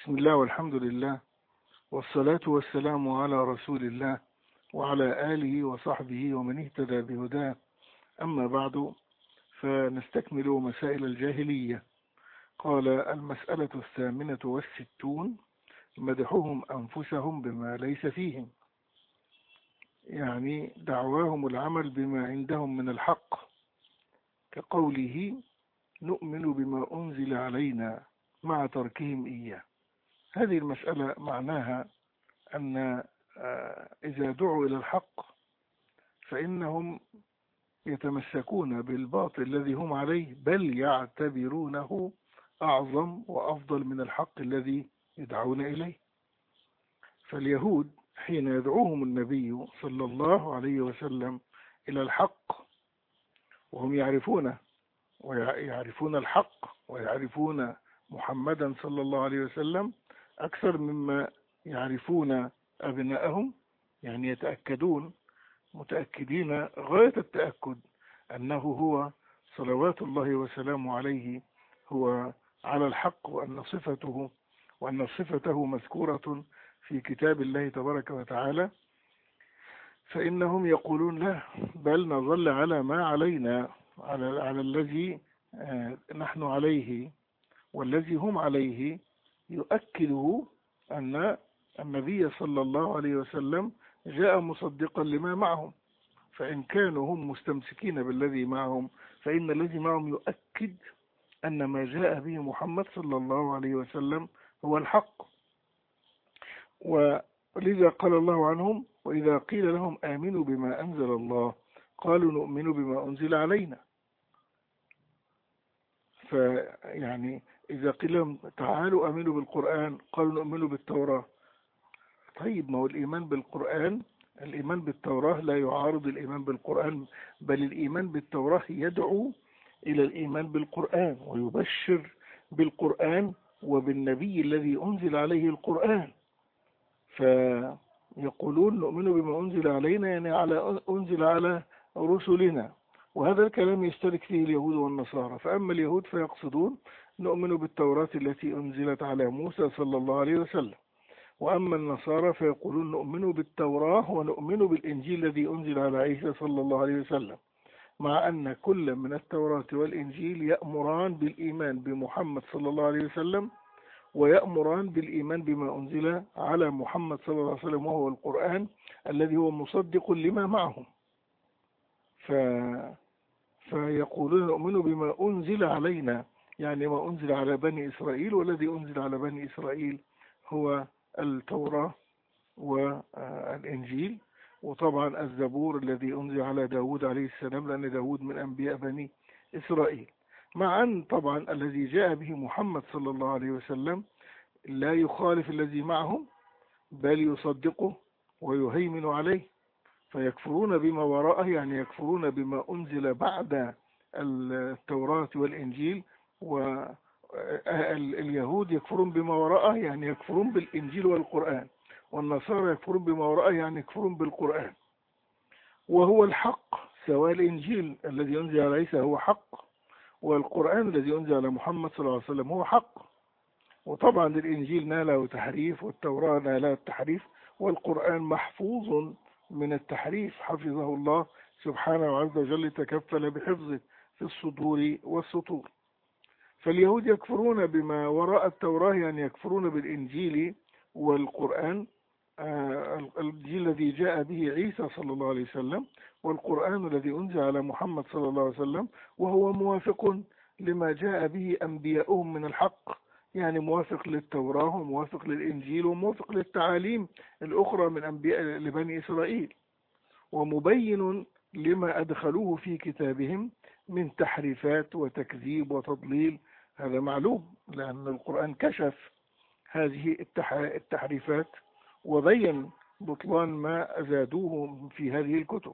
بسم الله والحمد لله، والصلاة والسلام على رسول الله وعلى آله وصحبه ومن اهتدى بهداه. أما بعد، فنستكمل مسائل الجاهلية. قال: المسألة 68 مدحهم أنفسهم بما ليس فيهم، يعني دعواهم العمل بما عندهم من الحق، كقوله: نؤمن بما أنزل علينا مع تركهم إياه. هذه المسألة معناها أن إذا دعوا إلى الحق فإنهم يتمسكون بالباطل الذي هم عليه، بل يعتبرونه أعظم وأفضل من الحق الذي يدعون إليه. فاليهود حين يدعوهم النبي صلى الله عليه وسلم إلى الحق، وهم يعرفونه ويعرفون الحق ويعرفون محمدا صلى الله عليه وسلم أكثر مما يعرفون أبنائهم، يعني يتأكدون متأكدين غاية التأكد أنه هو صلوات الله وسلامه عليه هو على الحق، وأن صفته مذكورة في كتاب الله تبارك وتعالى. فإنهم يقولون: لا، بل نظل على ما علينا، على الذي نحن عليه والذي هم عليه، يؤكده أن النبي صلى الله عليه وسلم جاء مصدقا لما معهم. فإن كانوا هم مستمسكين بالذي معهم، فإن الذي معهم يؤكد أن ما جاء به محمد صلى الله عليه وسلم هو الحق. ولذا قال الله عنهم: وإذا قيل لهم آمنوا بما أنزل الله قالوا نؤمن بما أنزل علينا. فيعني إذا قيل لهم تعالوا آمنوا بالقرآن قالوا نؤمن بالتوراة. طيب، ما هو الإيمان بالتوراة لا يعارض الإيمان بالقرآن، بل الإيمان بالتوراة يدعو إلى الإيمان بالقرآن ويبشر بالقرآن وبالنبي الذي أنزل عليه القرآن. فيقولون نؤمن بما أنزل علينا، يعني أنزل على رسلنا. وهذا الكلام يشترك فيه اليهود والنصارى. فأما اليهود فيقصدون نؤمن بالتوراة التي أنزلت على موسى صلى الله عليه وسلم، وأما النصارى فيقولون نؤمن بالتوراة ونؤمن بالإنجيل الذي أنزل على عيسى صلى الله عليه وسلم، مع أن كل من التوراة والإنجيل يأمران بالإيمان بمحمد صلى الله عليه وسلم، ويأمران بالإيمان بما أنزل على محمد صلى الله عليه وسلم، وهو القرآن الذي هو مصدق لما معهم. فيقولون نؤمن بما أنزل علينا، يعني ما أنزل على بني إسرائيل، والذي أنزل على بني إسرائيل هو التوراة والإنجيل، وطبعا الزبور الذي أنزل على داود عليه السلام، لأن داود من أنبياء بني إسرائيل. مع أن طبعا الذي جاء به محمد صلى الله عليه وسلم لا يخالف الذي معهم، بل يصدقه ويهيمن عليه. فيكفرون بما وراءه، يعني يكفرون بما أنزل بعد التوراة والإنجيل، واليهود يكفرون بما وراءه، يعني يكفرون بالإنجيل والقرآن، والنصارى يكفرون بما وراءه، يعني يكفرون بالقرآن وهو الحق. سواء الإنجيل الذي أنزل على عيسى هو حق، والقرآن الذي أنزل على محمد صلى الله عليه وسلم هو حق. وطبعا الإنجيل ناله تحريف، والتوراة نالها التحريف، والقرآن محفوظ من التحريف، حفظه الله سبحانه عز وجل، تكفل بحفظه في الصدور والسطور. فاليهود يكفرون بما وراء التوراة، يعني يكفرون بالإنجيل والقرآن، الإنجيل الذي جاء به عيسى صلى الله عليه وسلم، والقرآن الذي أنزل على محمد صلى الله عليه وسلم، وهو موافق لما جاء به أنبياؤهم من الحق، يعني موافق للتوراة وموافق للإنجيل وموافق للتعاليم الأخرى من أنبياء لبني إسرائيل، ومبين لما أدخلوه في كتابهم من تحريفات وتكذيب وتضليل. هذا معلوم، لأن القرآن كشف هذه التحريفات وبين بطلان ما أزادوه في هذه الكتب.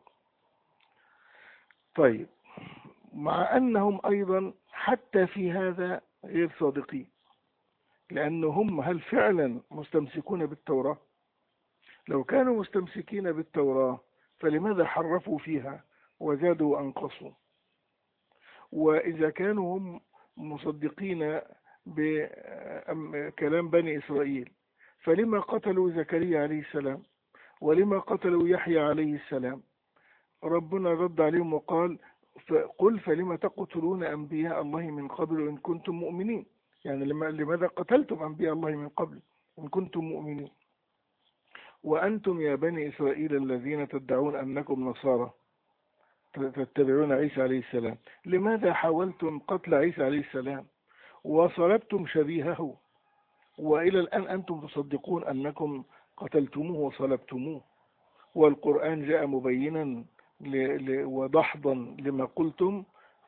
طيب، مع أنهم أيضا حتى في هذا غير صادقين، لأنهم هل فعلا مستمسكون بالتوراة؟ لو كانوا مستمسكين بالتوراة فلماذا حرفوا فيها وزادوا وأنقصوا؟ وإذا كانوا هم مصدقين بكلام بني إسرائيل. فلما قتلوا زكريا عليه السلام ولما قتلوا يحيى عليه السلام؟ ربنا رد عليهم وقال قل فلما تقتلون أنبياء الله من قبل إن كنتم مؤمنين. يعني لماذا قتلتم أنبياء الله من قبل إن كنتم مؤمنين؟ وأنتم يا بني إسرائيل الذين تدعون أنكم نصارى تتبعون عيسى عليه السلام، لماذا حاولتم قتل عيسى عليه السلام وصلبتم شبيهه، وإلى الآن أنتم تصدقون أنكم قتلتموه وصلبتموه؟ والقرآن جاء مبينا ودحضا لما قلتم،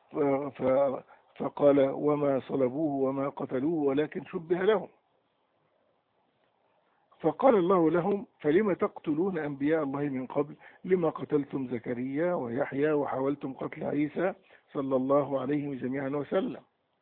فقال وما صلبوه وما قتلوه ولكن شبه لهم. فقال الله لهم فلم تقتلون أنبياء الله من قبل لما قتلتم زكريا ويحيى وحاولتم قتل عيسى صلى الله عليه جميعا وسلم.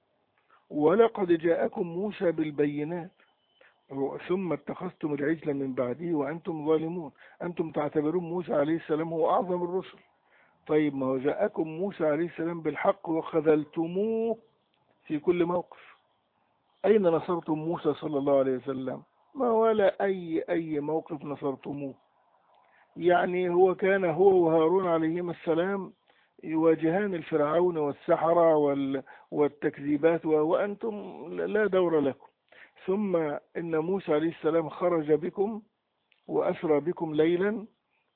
ولقد جاءكم موسى بالبينات ثم اتخذتم العجل من بعده وأنتم ظالمون. أنتم تعتبرون موسى عليه السلام هو أعظم الرسل. طيب ما هو جاءكم موسى عليه السلام بالحق وخذلتموه في كل موقف. أين نصرتم موسى صلى الله عليه وسلم؟ ما ولا أي موقف نصرتموه. يعني هو كان هو وهارون عليهما السلام يواجهان الفرعون والسحرة والتكذيبات وأنتم لا دور لكم. ثم إن موسى عليه السلام خرج بكم وأسرى بكم ليلا،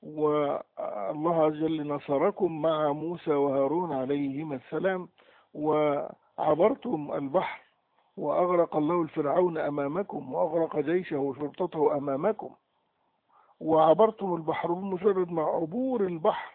والله عز وجل نصركم مع موسى وهارون عليهما السلام، وعبرتم البحر وأغرق الله الفرعون أمامكم وأغرق جيشه وشرطته أمامكم، وعبرتم البحر بمجرد مع عبور البحر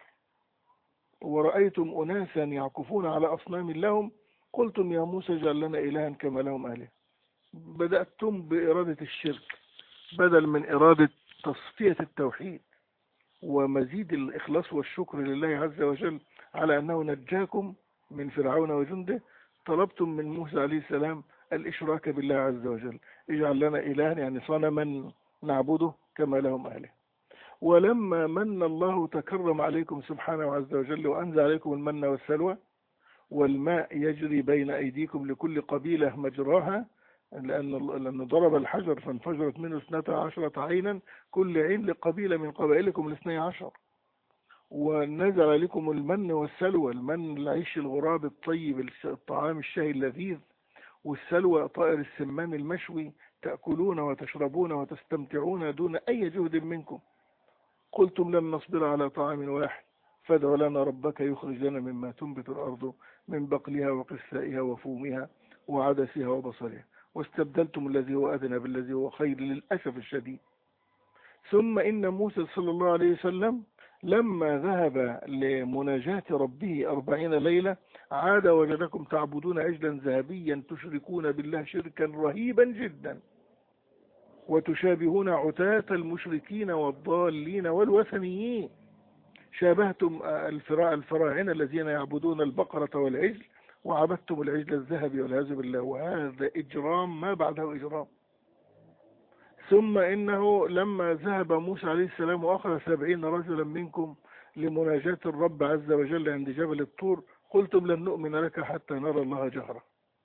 ورأيتم أناسا يعكفون على أصنام لهم قلتم يا موسى اجعل لنا إلها كما لهم آله. بدأتم بإرادة الشرك بدل من إرادة تصفية التوحيد ومزيد الإخلاص والشكر لله عز وجل على أنه نجاكم من فرعون وجنده. طلبتم من موسى عليه السلام الإشراك بالله عز وجل، اجعل لنا إلها يعني صنما نعبده كما لهم آله. ولما من الله تكرم عليكم سبحانه عز وجل وأنزل عليكم المن والسلوى والماء يجري بين أيديكم لكل قبيلة مجراها، لأنه ضرب الحجر فانفجرت منه 12 عينا كل عين لقبيلة من قبائلكم 12. ونزل عليكم المن والسلوى، المن العيش الغراب الطيب الطعام الشهي اللذيذ، والسلوى طائر السمان المشوي تأكلون وتشربون وتستمتعون دون أي جهد منكم. قلتم لن نصبر على طعام واحد فادع لنا ربك يخرج لنا مما تنبت الأرض من بقلها وقثائها وفومها وعدسها وبصلها، واستبدلتم الذي هو أدنى بالذي هو خير للأسف الشديد. ثم إن موسى صلى الله عليه وسلم لما ذهب لمناجاة ربه 40 ليلة عاد وجدكم تعبدون عجلا ذهبيا تشركون بالله شركا رهيبا جدا وتشابهون عتاة المشركين والضالين والوثنيين. شابهتم الفراعنة الذين يعبدون البقرة والعجل وعبدتم العجل الذهبي والعياذ بالله، وهذا إجرام ما بعده إجرام. ثم إنه لما ذهب موسى عليه السلام وأخذ 70 رجلا منكم لمناجاة الرب عز وجل عند جبل الطور قلتم لن نؤمن لك حتى نرى الله جهرة.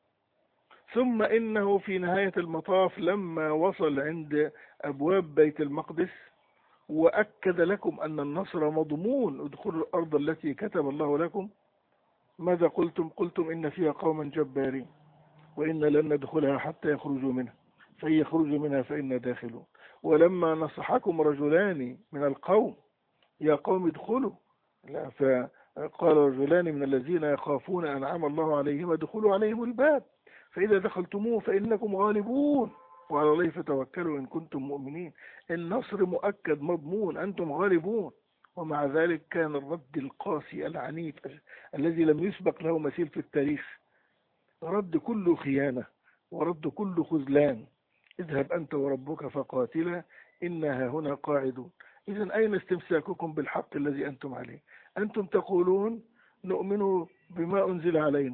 ثم إنه في نهاية المطاف لما وصل عند أبواب بيت المقدس وأكد لكم أن النصر مضمون ادخلوا الأرض التي كتب الله لكم، ماذا قلتم؟ قلتم إن فيها قوما جبارين وإن لن ندخلها حتى يخرجوا منها فإن يخرجوا منها فإنا داخلون. ولما نصحكم رجلان من القوم يا قوم ادخلوا، فقال رجلان من الذين يخافون أنعم الله عليهم ادخلوا عليهم الباب فإذا دخلتموه فإنكم غالبون وعلى الله فتوكلوا إن كنتم مؤمنين. النصر مؤكد مضمون، أنتم غالبون. ومع ذلك كان الرد القاسي العنيف الذي لم يسبق له مثيل في التاريخ، رد كله خيانة ورد كله خذلان. اذهب أنت وربك فقاتلا إنها هنا قاعدون. إذن أين استمساككم بالحق الذي أنتم عليه؟ أنتم تقولون نؤمن بما أنزل علينا،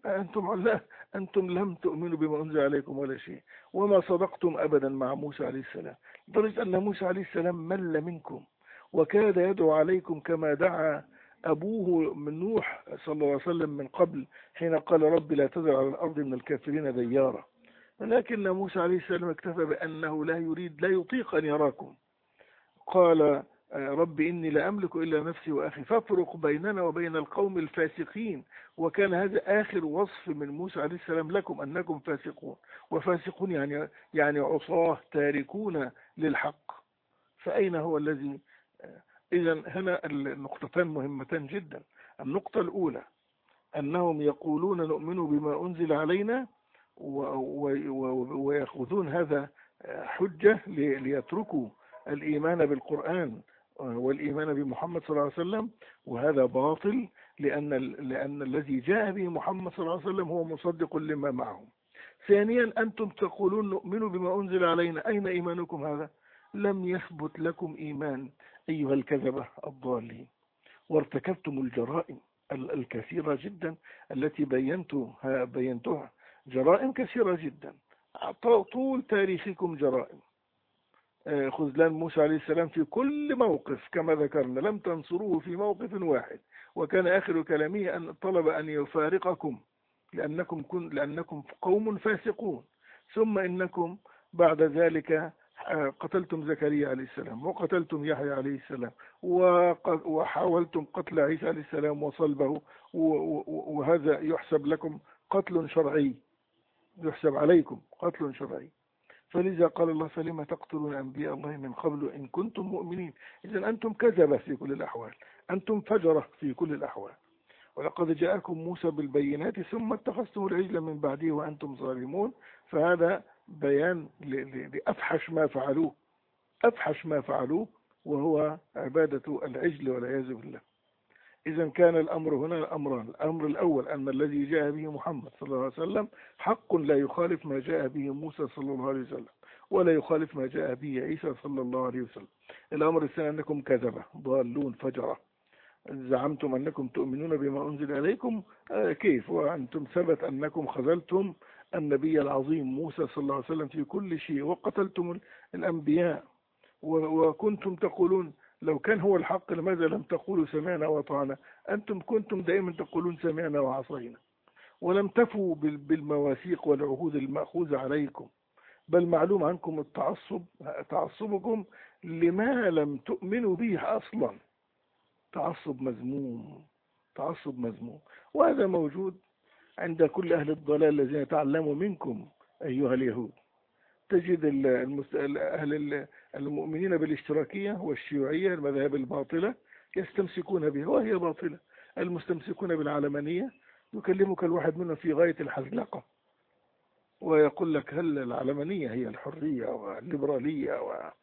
أنتم لم تؤمنوا بما أنزل عليكم ولا شيء، وما صدقتم أبدا مع موسى عليه السلام، لدرجة أن موسى عليه السلام مل منكم وكاد يدعو عليكم كما دعا أبوه من نوح صلى الله عليه وسلم من قبل حين قال رب لا تذر على الأرض من الكافرين ديارا. لكن موسى عليه السلام اكتفى بأنه لا يطيق أن يراكم. قال رب إني لا أملك إلا نفسي وأخي فافرق بيننا وبين القوم الفاسقين. وكان هذا آخر وصف من موسى عليه السلام لكم أنكم فاسقون. وفاسقون يعني عصاة تاركون للحق. فأين هو الذي إذن هنا النقطتان مهمتان جدا. النقطة الأولى أنهم يقولون نؤمن بما أنزل علينا ويأخذون هذا حجة ليتركوا الإيمان بالقرآن والإيمان بمحمد صلى الله عليه وسلم، وهذا باطل لأن الذي جاء به محمد صلى الله عليه وسلم هو مصدق لما معهم. ثانيا أنتم تقولون نؤمن بما أنزل علينا، أين إيمانكم هذا؟ لم يثبت لكم إيمان أيها الكذبة الضالين، وارتكبتم الجرائم الكثيرة جدا التي بينتها جرائم كثيرة جدا طول تاريخكم جرائم. خذلان موسى عليه السلام في كل موقف كما ذكرنا، لم تنصروه في موقف واحد، وكان آخر كلامه أن طلب أن يفارقكم لأنكم قوم فاسقون. ثم إنكم بعد ذلك قتلتم زكريا عليه السلام وقتلتم يحيى عليه السلام وحاولتم قتل عيسى عليه السلام وصلبه، وهذا يحسب لكم قتل شرعي، يحسب عليكم قتل شرعي. فلذا قال الله فلما تقتلون أنبياء الله من قبل إن كنتم مؤمنين. إذن أنتم كذبة في كل الأحوال، أنتم فجرة في كل الأحوال. ولقد جاءكم موسى بالبينات ثم اتخذتم العجل من بعده وأنتم ظالمون. فهذا بيان لأفحش ما فعلوه وهو عبادة العجل والعياذ بالله. إذا كان الأمر هنا الأمران: الأمر الأول أن الذي جاء به محمد صلى الله عليه وسلم حق لا يخالف ما جاء به موسى صلى الله عليه وسلم ولا يخالف ما جاء به عيسى صلى الله عليه وسلم. الأمر الثاني أنكم كذبة ضالون فجرة، زعمتم أنكم تؤمنون بما أنزل عليكم، كيف وأنتم ثبت أنكم خذلتم النبي العظيم موسى صلى الله عليه وسلم في كل شيء وقتلتم الأنبياء، وكنتم تقولون لو كان هو الحق لماذا لم تقولوا سمعنا وأطعنا؟ أنتم كنتم دائما تقولون سمعنا وعصينا، ولم تفوا بالمواثيق والعهود المأخوذة عليكم، بل معلوم عنكم تعصبكم لما لم تؤمنوا به أصلا. تعصب مذموم، وهذا موجود عند كل أهل الضلال الذين تعلموا منكم أيها اليهود. تجد أهل المؤمنين بالاشتراكية والشيوعية المذاهب الباطلة يستمسكون بها وهي باطلة. المستمسكون بالعلمانية يكلمك الواحد منهم في غاية الحزلقة ويقول لك هل العلمانية هي الحرية والليبرالية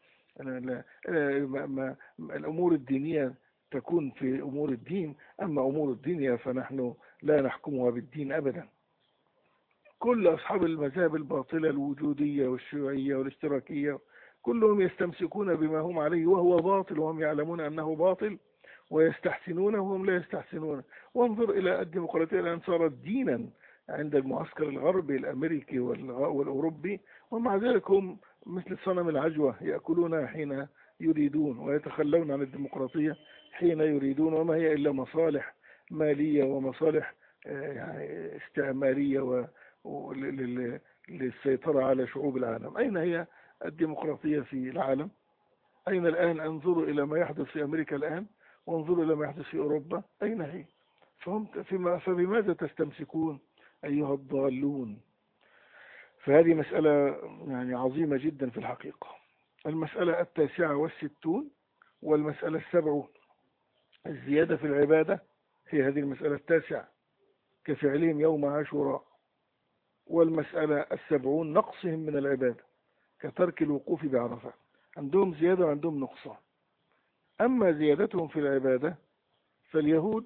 الأمور الدينية تكون في أمور الدين، أما أمور الدنيا فنحن لا نحكمها بالدين أبدا. كل أصحاب المذاهب الباطلة الوجودية والشيوعية والاشتراكية كلهم يستمسكون بما هم عليه وهو باطل، وهم يعلمون أنه باطل ويستحسنونه وهم لا يستحسنونه. وانظر إلى الديمقراطية الآن صارت دينا عند المعسكر الغربي الأمريكي والأوروبي، ومع ذلك هم مثل صنم العجوة يأكلون حين يريدون ويتخلون عن الديمقراطية حين يريدون، وما هي إلا مصالح مالية ومصالح يعني استعمارية للسيطرة على شعوب العالم. أين هي الديمقراطية في العالم؟ أين الآن؟ انظروا إلى ما يحدث في أمريكا الآن وانظروا إلى ما يحدث في أوروبا، أين هي؟ فبماذا تستمسكون أيها الضالون؟ فهذه مسألة يعني عظيمة جدا في الحقيقة. المسألة 69 والمسألة 70 الزيادة في العبادة في هذه المسألة 9 كفعلهم يوم عاشوراء، والمسألة 70 نقصهم من العبادة كترك الوقوف بعرفة. عندهم زيادة وعندهم نقصان. أما زيادتهم في العبادة فاليهود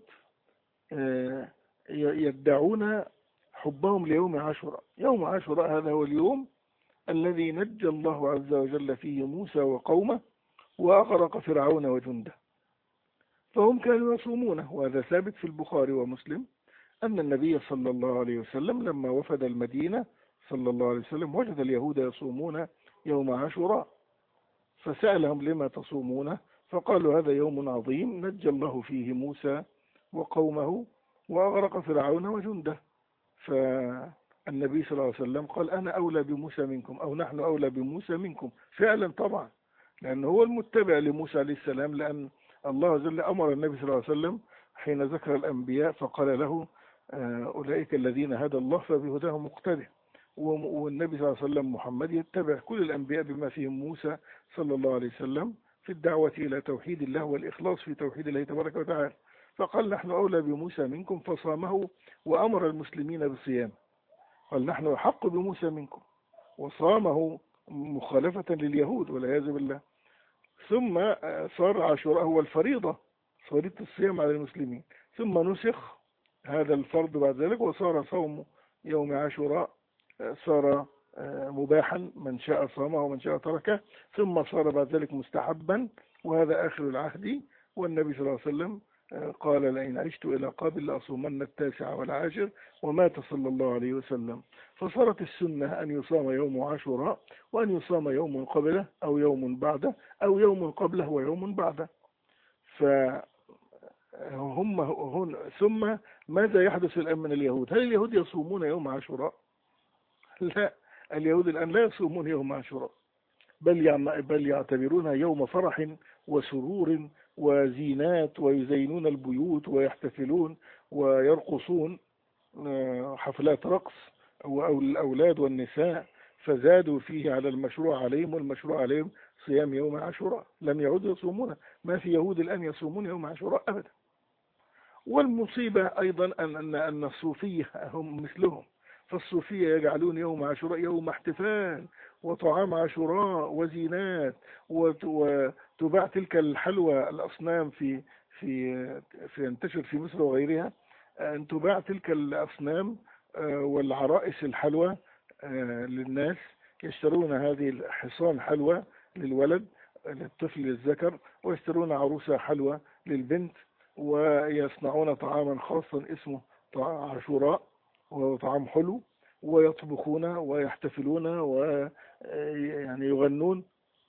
يدعون حبهم ليوم عاشوراء. يوم عاشوراء هذا هو اليوم الذي نجى الله عز وجل فيه موسى وقومه وأغرق فرعون وجنده، فهم كانوا يصومونه. وهذا ثابت في البخاري ومسلم أن النبي صلى الله عليه وسلم لما وفد المدينة صلى الله عليه وسلم وجد اليهود يصومون يوم عاشوراء، فسألهم لما تصومونه؟ فقالوا هذا يوم عظيم نجى الله فيه موسى وقومه وأغرق فرعون وجنده. النبي صلى الله عليه وسلم قال أنا أولى بموسى منكم، أو نحن أولى بموسى منكم فعلا طبعا، لأنه هو المتبع لموسى عليه السلام، لأن الله عز وجل أمر النبي صلى الله عليه وسلم حين ذكر الأنبياء فقال له أولئك الذين هدى الله فبهداهم مقتدى. والنبي صلى الله عليه وسلم محمد يتبع كل الأنبياء بما فيهم موسى صلى الله عليه وسلم في الدعوة إلى توحيد الله والإخلاص في توحيد الله تبارك وتعالى. فقال نحن أولى بموسى منكم فصامه وأمر المسلمين بصيامه. قال نحن أحق بموسى منكم وصامه مخالفة لليهود والعياذ بالله. ثم صار عاشوراء هو الفريضة، فريضة الصيام على المسلمين، ثم نسخ هذا الفرض بعد ذلك وصار صوم يوم عاشوراء صار مباحا، من شاء صامه ومن شاء تركه، ثم صار بعد ذلك مستحبا، وهذا آخر العهد. والنبي صلى الله عليه وسلم قال لئن عشت إلى قابل لأصومن 9 والعاشر، ومات صلى الله عليه وسلم. فصارت السنة أن يصام يوم عاشوراء، وأن يصام يوم قبله أو يوم بعده أو يوم قبله ويوم بعده. ثم ماذا يحدث الآن من اليهود؟ هل اليهود يصومون يوم عاشوراء؟ لا، اليهود الآن لا يصومون يوم عاشوراء، بل يعتبرونها يوم فرح وسرور وزينات، ويزينون البيوت ويحتفلون ويرقصون حفلات رقص الأولاد والنساء، فزادوا فيه على المشروع عليهم، والمشروع عليهم صيام يوم عاشوراء. لم يعودوا يصومون، ما في يهود الآن يصومون يوم عاشوراء أبدا. والمصيبة أيضا أن الصوفية هم مثلهم، فالصوفية يجعلون يوم عاشوراء يوم احتفال وطعام عاشوراء وزينات، وتباع تلك الحلوى الأصنام في ينتشر في مصر وغيرها، أن تباع تلك الأصنام والعرائس الحلوى للناس، يشترون هذه الحصان حلوى للولد للطفل للذكر، ويشترون عروسة حلوى للبنت، ويصنعون طعاما خاصا اسمه عاشوراء وهو طعام حلو، ويطبخون ويحتفلون ويعني يغنون.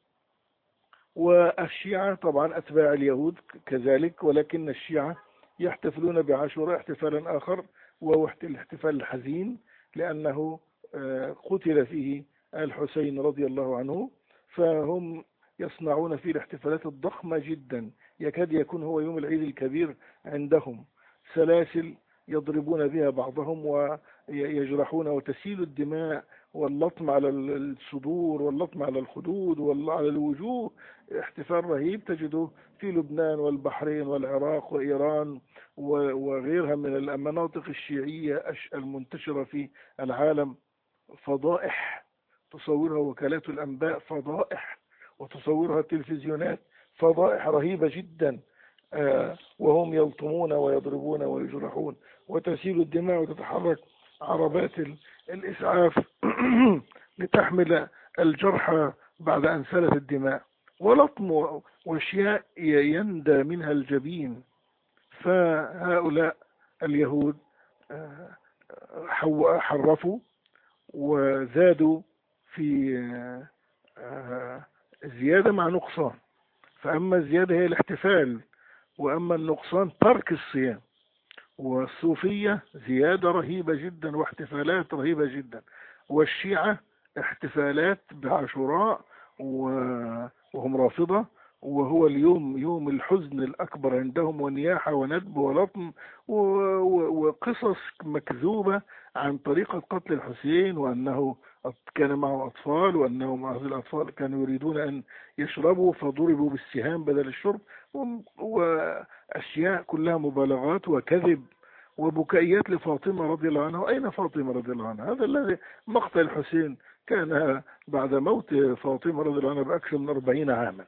والشيعة طبعا أتباع اليهود كذلك، ولكن الشيعة يحتفلون بعاشوراء احتفالا آخر، وهو الاحتفال الحزين، لأنه قتل فيه الحسين رضي الله عنه، فهم يصنعون فيه الاحتفالات الضخمة جدا، يكاد يكون هو يوم العيد الكبير عندهم، سلاسل يضربون بها بعضهم ويجرحون، وتسيل الدماء، واللطم على الصدور، واللطم على الخدود وعلى الوجوه. احتفال رهيب تجده في لبنان والبحرين والعراق وإيران وغيرها من المناطق الشيعية المنتشرة في العالم. فضائح تصورها وكالات الأنباء، فضائح وتصورها التلفزيونات، فضائح رهيبة جدا، وهم يلطمون ويضربون ويجرحون، وتسيل الدماء، وتتحرك عربات الإسعاف لتحمل الجرحى بعد أن سالت الدماء، ولطم واشياء يندى منها الجبين. فهؤلاء اليهود حرفوا وزادوا في زيادة مع نقصان، فأما الزيادة هي الاحتفال، وأما النقصان ترك الصيام. والصوفية زيادة رهيبة جدا واحتفالات رهيبة جدا، والشيعة احتفالات بعاشوراء وهم رافضة، وهو اليوم يوم الحزن الأكبر عندهم، ونياحة وندب ولطم وقصص مكذوبة عن طريقة قتل الحسين، وأنه كان معه أطفال، وأنهم هذه الأطفال كانوا يريدون أن يشربوا فضربوا بالسهام بدل الشرب، وأشياء كلها مبالغات وكذب وبكائيات لفاطمة رضي الله عنها. أين فاطمة رضي الله عنها؟ هذا الذي مقتل الحسين كان بعد موت فاطمة رضي الله عنها بأكثر من 40 عاما.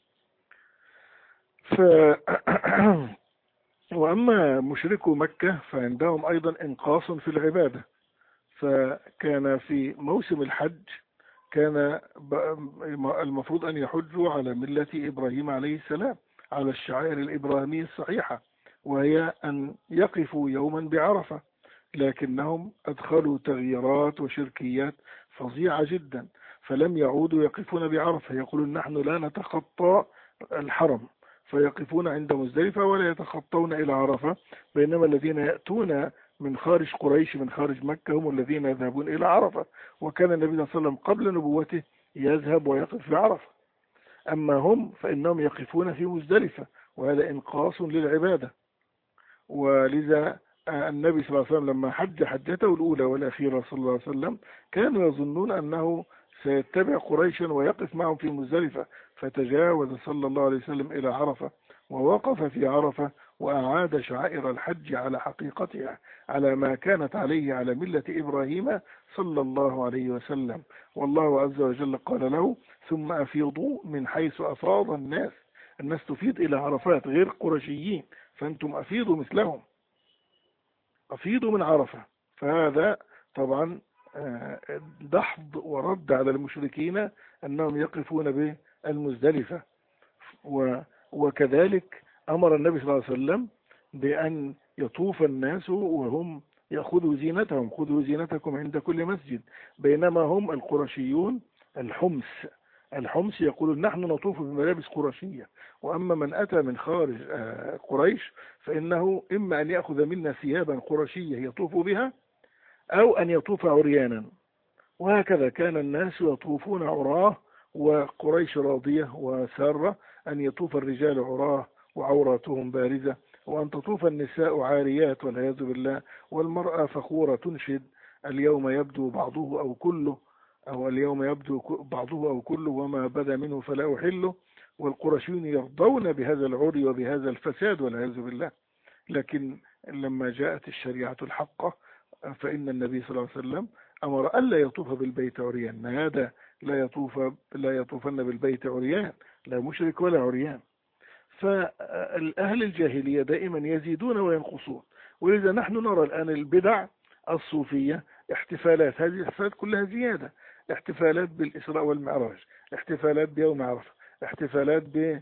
وأما مشركو مكة فعندهم أيضا إنقاص في العبادة، فكان في موسم الحج كان المفروض أن يحجوا على ملة إبراهيم عليه السلام، على الشعائر الإبراهيمية الصحيحة، وهي أن يقفوا يوما بعرفة، لكنهم أدخلوا تغييرات وشركيات فظيعة جدا، فلم يعودوا يقفون بعرفة، يقولون نحن لا نتخطى الحرم، فيقفون عند مزدلفة ولا يتخطون إلى عرفة، بينما الذين يأتون من خارج قريش من خارج مكة هم الذين يذهبون إلى عرفة، وكان النبي صلى الله عليه وسلم قبل نبوته يذهب ويقف في عرفة. أما هم فإنهم يقفون في مزدلفة، وهذا إنقاص للعبادة. ولذا النبي صلى الله عليه وسلم لما حج حجته الأولى والأخيرة صلى الله عليه وسلم كانوا يظنون أنه سيتبع قريشا ويقف معهم في مزدلفة، فتجاوز صلى الله عليه وسلم إلى عرفة ووقف في عرفة وأعاد شعائر الحج على حقيقتها، على ما كانت عليه على ملة إبراهيم صلى الله عليه وسلم. والله عز وجل قال له: ثم أفيضوا من حيث أفاض الناس. الناس تفيض إلى عرفات غير قرشيين، فأنتم أفيضوا مثلهم، أفيضوا من عرفة. فهذا طبعا دحض ورد على المشركين أنهم يقفون بالمزدلفة. وكذلك أمر النبي صلى الله عليه وسلم بأن يطوف الناس وهم يأخذوا زينتهم: خذوا زينتكم عند كل مسجد. بينما هم القرشيون الحمص يقولون: نحن نطوف بملابس قرشية. وأما من أتى من خارج قريش فإنه إما أن يأخذ منا ثيابا قرشية يطوف بها، أو أن يطوف عريانا. وهكذا كان الناس يطوفون عراه، وقريش راضية وسارة أن يطوف الرجال عراه وعوراتهم بارزة، وأن تطوف النساء عاريات والعياذ بالله، والمرأة فخورة تنشد: اليوم يبدو بعضه أو كله، أو اليوم يبدو بعضه أو كله، وما بدا منه فلا أحله. والقرشيون يرضون بهذا العري وبهذا الفساد والعياذ بالله. لكن لما جاءت الشريعة الحقة فإن النبي صلى الله عليه وسلم أمر ألا يطوف بالبيت عريان. هذا لا يطوفن بالبيت عريان، لا مشرك ولا عريان. فالأهل الجاهلية دائما يزيدون وينقصون. ولذا نحن نرى الآن البدع الصوفية احتفالات، هذه الاحتفالات كلها زيادة: احتفالات بالإسراء والمعراج، احتفالات بيوم عرفة، احتفالات ب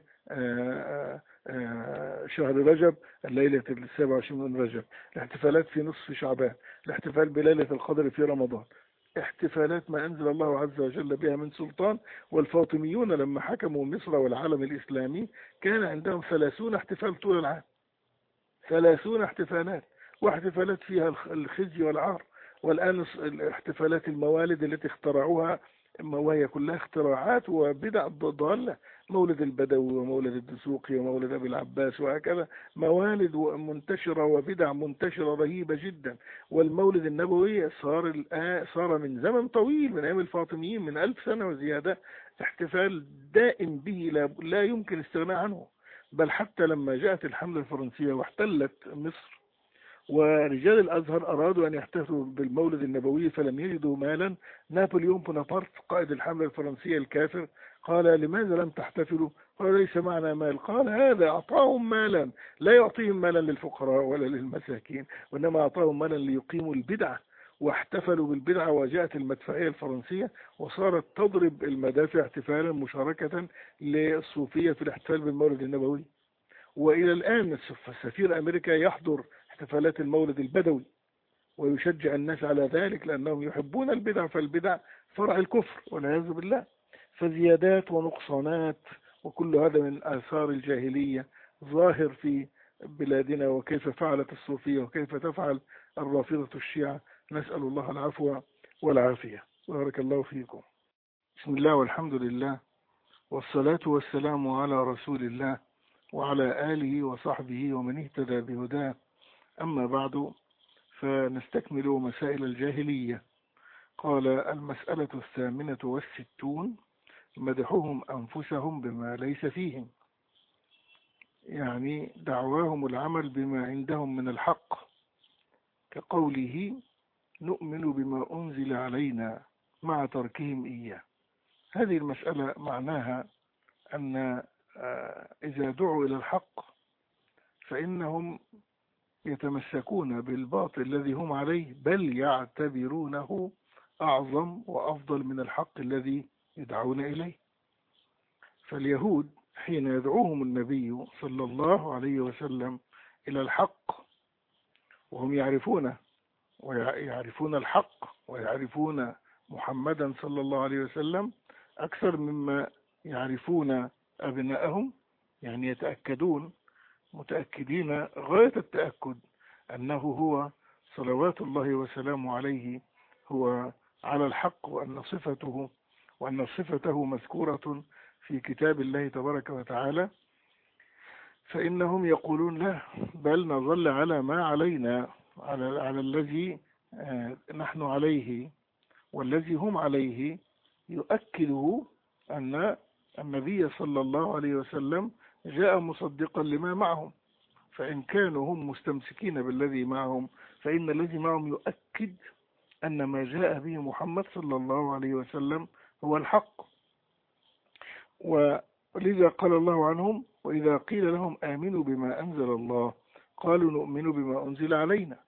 شهر رجب، الليلة 27 من رجب، الاحتفالات في نصف شعبان، الاحتفال بليلة القدر في رمضان، احتفالات ما أنزل الله عز وجل بها من سلطان. والفاطميون لما حكموا مصر والعالم الإسلامي كان عندهم 30 احتفال طول العام، 30 احتفالات، واحتفالات فيها الخزي والعار. والآن احتفالات الموالد التي اخترعوها، وهي كلها اختراعات وبدع ضالة: مولد البدوي ومولد الدسوقي ومولد أبي العباس، وهكذا موالد منتشرة وبدع منتشرة رهيبة جدا. والمولد النبوي صار من زمن طويل، من أيام الفاطميين، من 1000 سنة وزيادة، احتفال دائم به لا يمكن استغناء عنه. بل حتى لما جاءت الحملة الفرنسية واحتلت مصر، ورجال الأزهر أرادوا أن يحتفلوا بالمولد النبوي فلم يجدوا مالا، نابليون بونابرت قائد الحملة الفرنسية الكافر قال: لماذا لم تحتفلوا؟ قال: ليس معنا مال. قال: هذا أعطاهم مالا، لا يعطيهم مالا للفقراء ولا للمساكين، وإنما أعطاهم مالا ليقيموا البدعة. واحتفلوا بالبدعة، وجاءت المدفعية الفرنسية وصارت تضرب المدافع احتفالا مشاركة للصوفية في الاحتفال بالمولد النبوي. وإلى الآن سفير أمريكا يحضر احتفالات المولد البدوي ويشجع الناس على ذلك، لأنهم يحبون البدع، فالبدع فرع الكفر والعياذ بالله. فزيادات ونقصانات، وكل هذا من آثار الجاهلية ظاهر في بلادنا، وكيف فعلت الصوفية وكيف تفعل الرافضة الشيعة. نسأل الله العفو والعافية. بارك الله فيكم. بسم الله والحمد لله، والصلاة والسلام على رسول الله وعلى آله وصحبه ومن اهتدى بهداه. أما بعد، فنستكمل مسائل الجاهلية. قال: المسألة 68: مدحهم أنفسهم بما ليس فيهم، يعني دعواهم العمل بما عندهم من الحق، كقوله: نؤمن بما أنزل علينا مع تركهم إياه. هذه المسألة معناها أن إذا دعوا إلى الحق فإنهم يتمسكون بالباطل الذي هم عليه، بل يعتبرونه أعظم وأفضل من الحق الذي يدعون إليه. فاليهود حين يدعوهم النبي صلى الله عليه وسلم إلى الحق، وهم يعرفون الحق ويعرفون محمدا صلى الله عليه وسلم أكثر مما يعرفون أبنائهم، يعني يتأكدون متأكدين غاية التأكد أنه هو صلوات الله وسلامه عليه هو على الحق، وأن صفته مذكورة في كتاب الله تبارك وتعالى، فإنهم يقولون لا، بل نظل على ما علينا، على الذي نحن عليه والذي هم عليه، يؤكده أن النبي صلى الله عليه وسلم جاء مصدقا لما معهم. فإن كانوا هم مستمسكين بالذي معهم، فإن الذي معهم يؤكد أن ما جاء به محمد صلى الله عليه وسلم هو الحق. ولذا قال الله عنهم: وإذا قيل لهم آمنوا بما أنزل الله قالوا نؤمن بما أنزل علينا.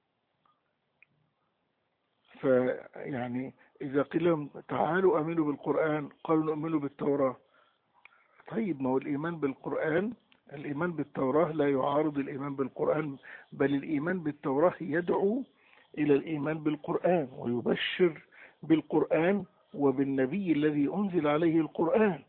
فيعني إذا قيل لهم تعالوا آمنوا بالقرآن قالوا نؤمن بالتوراة. طيب، ما هو الإيمان بالتوراة لا يعارض الإيمان بالقرآن، بل الإيمان بالتوراة يدعو إلى الإيمان بالقرآن ويبشر بالقرآن وبالنبي الذي أنزل عليه القرآن.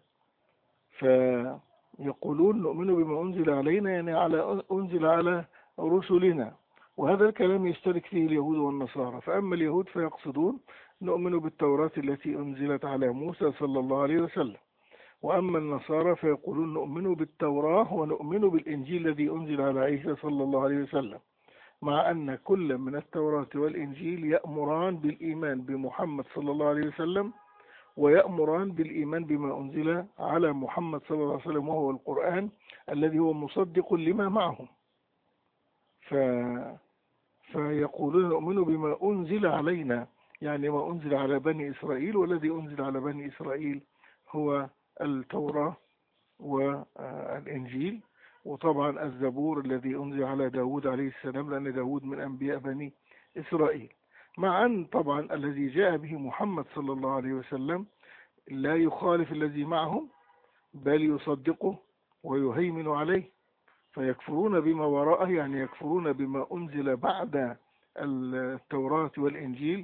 فيقولون نؤمن بما أنزل علينا، يعني أنزل على رسلنا، وهذا الكلام يشترك فيه اليهود والنصارى. فأما اليهود فيقصدون نؤمن بالتوراة التي أنزلت على موسى صلى الله عليه وسلم، وأما النصارى فيقولون نؤمن بالتوراة ونؤمن بالإنجيل الذي أنزل على عيسى صلى الله عليه وسلم، مع أن كل من التوراة والإنجيل يأمران بالإيمان بمحمد صلى الله عليه وسلم، ويأمران بالإيمان بما أنزل على محمد صلى الله عليه وسلم، وهو القرآن الذي هو مصدق لما معهم. فيقولون نؤمن بما أنزل علينا، يعني ما أنزل على بني إسرائيل، والذي أنزل على بني إسرائيل هو التوراة والإنجيل، وطبعا الزبور الذي أنزل على داود عليه السلام، لأن داود من أنبياء بني إسرائيل. مع أن طبعا الذي جاء به محمد صلى الله عليه وسلم لا يخالف الذي معهم، بل يصدقه ويهيمن عليه، فيكفرون بما وراءه، يعني يكفرون بما أنزل بعد التوراة والإنجيل.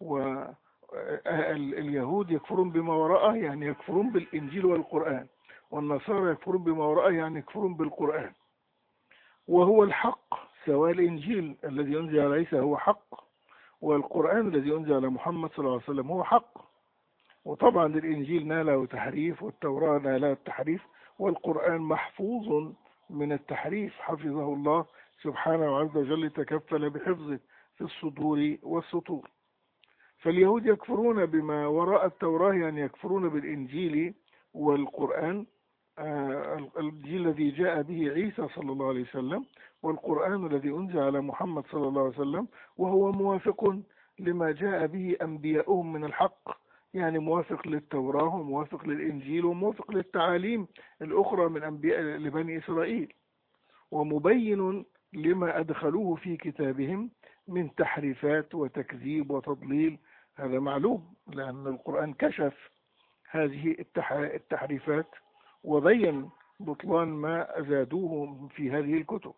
واليهود يكفرون بما وراءه، يعني يكفرون بالإنجيل والقرآن، والنصارى يكفرون بما وراءه، يعني يكفرون بالقرآن وهو الحق. سواء الإنجيل الذي أنزل على عيسى هو حق، والقرآن الذي أنزل على محمد صلى الله عليه وسلم هو حق. وطبعا الإنجيل ناله تحريف، والتوراة نالها التحريف، والقرآن محفوظ من التحريف، حفظه الله سبحانه عز وجل، تكفل بحفظه في الصدور والسطور. فاليهود يكفرون بما وراء التوراة، يعني يكفرون بالإنجيل والقرآن، الإنجيل الذي جاء به عيسى صلى الله عليه وسلم، والقرآن الذي أنزل على محمد صلى الله عليه وسلم، وهو موافق لما جاء به أنبياؤهم من الحق، يعني موافق للتوراة وموافق للإنجيل وموافق للتعاليم الأخرى من أنبياء لبني إسرائيل، ومبين لما أدخلوه في كتابهم من تحريفات وتكذيب وتضليل. هذا معلوم، لأن القرآن كشف هذه التحريفات وبين بطلان ما أزادوه في هذه الكتب.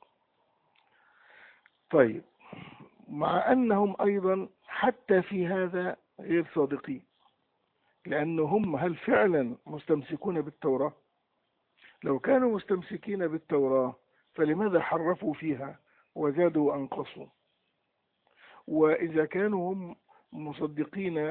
طيب، مع أنهم أيضا حتى في هذا غير صادقين، لأنهم هل فعلا مستمسكون بالتوراة؟ لو كانوا مستمسكين بالتوراة فلماذا حرفوا فيها وزادوا وأنقصوا؟ وإذا كانوا هم مصدقين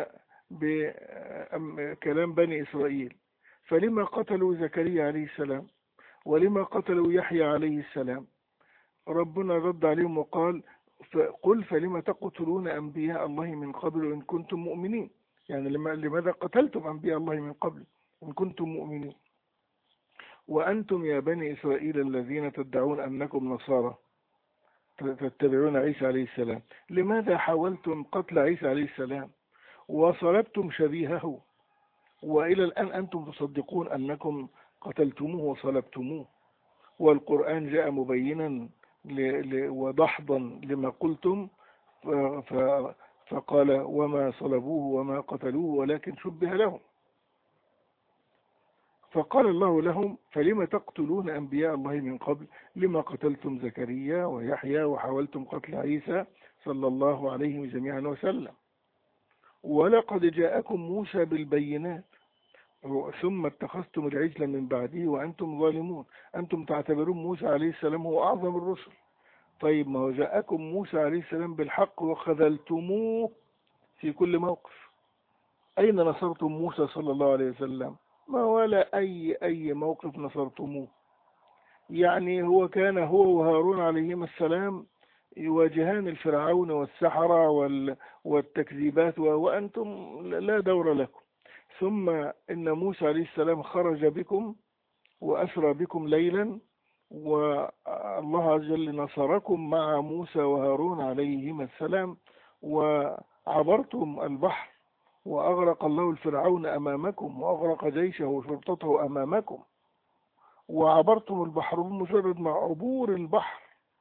بكلام بني إسرائيل، فلما قتلوا زكريا عليه السلام؟ ولما قتلوا يحيى عليه السلام؟ ربنا رد عليهم وقال: قل فلما تقتلون أنبياء الله من قبل إن كنتم مؤمنين، يعني لماذا قتلتم أنبياء الله من قبل إن كنتم مؤمنين؟ وأنتم يا بني إسرائيل الذين تدعون أنكم نصارى تتبعون عيسى عليه السلام، لماذا حاولتم قتل عيسى عليه السلام وصلبتم شبيهه، وإلى الآن أنتم تصدقون أنكم قتلتموه وصلبتموه؟ والقرآن جاء مبينا ودحضا لما قلتم، فقال: وما صلبوه وما قتلوه ولكن شبه لهم. فقال الله لهم: فلما تقتلون أنبياء الله من قبل لما قتلتم زكريا ويحيى وحاولتم قتل عيسى صلى الله عليه جميعا وسلم، ولقد جاءكم موسى بالبينات ثم اتخذتم العجل من بعده وأنتم ظالمون. أنتم تعتبرون موسى عليه السلام هو أعظم الرسل، طيب ما هو جاءكم موسى عليه السلام بالحق وخذلتموه في كل موقف. أين نصرتم موسى صلى الله عليه وسلم؟ ما ولا أي موقف نصرتموه. يعني هو كان هو وهارون عليهما السلام يواجهان الفرعون والسحرة والتكذيبات وأنتم لا دور لكم. ثم إن موسى عليه السلام خرج بكم وأسرى بكم ليلا، والله عز وجل نصركم مع موسى وهارون عليهما السلام، وعبرتم البحر وأغرق الله الفرعون أمامكم وأغرق جيشه وشرطته أمامكم، وعبرتم البحر بمجرد مع عبور البحر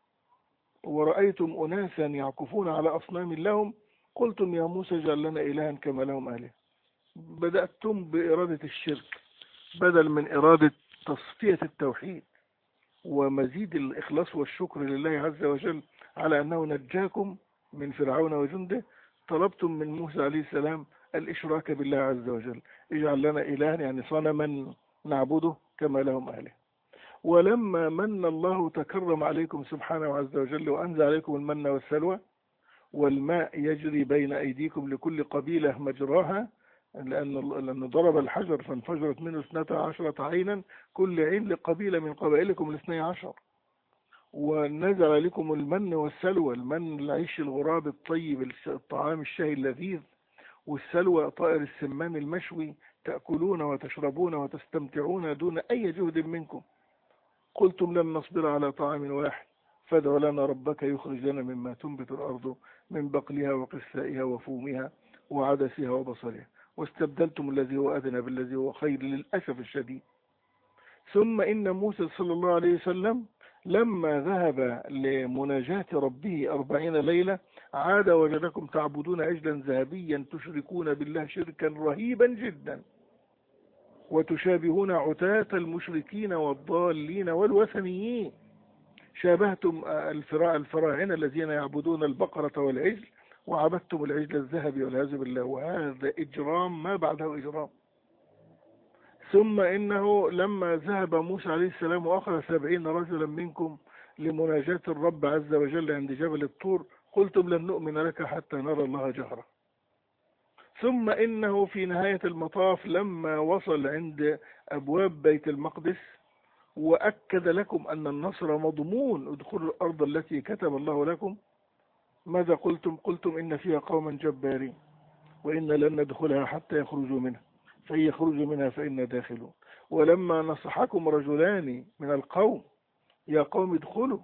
ورأيتم أناسا يعكفون على أصنام لهم، قلتم يا موسى اجعل لنا إلها كما لهم آله. بدأتم بإرادة الشرك بدل من إرادة تصفية التوحيد ومزيد الإخلاص والشكر لله عز وجل على أنه نجاكم من فرعون وجنده. طلبتم من موسى عليه السلام الإشراك بالله عز وجل، اجعل لنا إلها يعني صنما نعبده كما لهم آله. ولما من الله تكرم عليكم سبحانه عز وجل وأنزل عليكم المن والسلوى والماء يجري بين أيديكم لكل قبيلة مجراها، لأنه ضرب الحجر فانفجرت منه 12 عينا كل عين لقبيلة من قبائلكم 12. ونزل عليكم المن والسلوى، المن العيش الغراب الطيب الطعام الشهي اللذيذ، والسلوى طائر السمان المشوي تأكلون وتشربون وتستمتعون دون أي جهد منكم. قلتم لن نصبر على طعام واحد فادع لنا ربك يخرج لنا مما تنبت الأرض من بقلها وقثائها وفومها وعدسها وبصلها، واستبدلتم الذي هو أدنى بالذي هو خير للأسف الشديد. ثم إن موسى صلى الله عليه وسلم لما ذهب لمناجاة ربه 40 ليلة عاد وجدكم تعبدون عجلا ذهبيا تشركون بالله شركا رهيبا جدا، وتشابهون عتاة المشركين والضالين والوثنيين. شابهتم الفراعنة الذين يعبدون البقرة والعجل، وعبدتم العجل الذهبي والعياذ بالله، وهذا إجرام ما بعده إجرام. ثم إنه لما ذهب موسى عليه السلام وأخذ 70 رجلا منكم لمناجاة الرب عز وجل عند جبل الطور، قلتم لن نؤمن لك حتى نرى الله جهرة. ثم إنه في نهاية المطاف لما وصل عند أبواب بيت المقدس وأكد لكم أن النصر مضمون، ادخلوا الأرض التي كتب الله لكم، ماذا قلتم؟ قلتم إن فيها قوما جبارين وإن لن ندخلها حتى يخرجوا منها، فإن يخرجوا منها فإنا داخلون. ولما نصحكم رجلان من القوم يا قوم ادخلوا،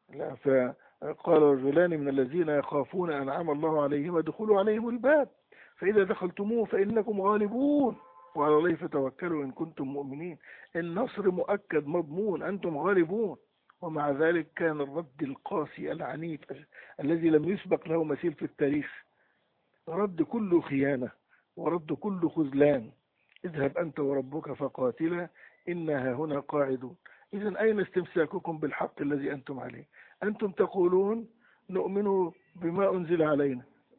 فقال رجلان من الذين يخافون أنعم الله عليهم ادخلوا عليهم الباب فإذا دخلتموه فإنكم غالبون وعلى الله فتوكلوا إن كنتم مؤمنين. النصر مؤكد مضمون، أنتم غالبون. ومع ذلك كان الرد القاسي العنيف الذي لم يسبق له مثيل في التاريخ، رد كله خيانة ورد كله خذلان. اذهب أنت وربك فقاتلا إنها هنا قاعدون. إذن أين استمساككم بالحق الذي أنتم عليه؟ أنتم تقولون نؤمن بما أنزل علينا،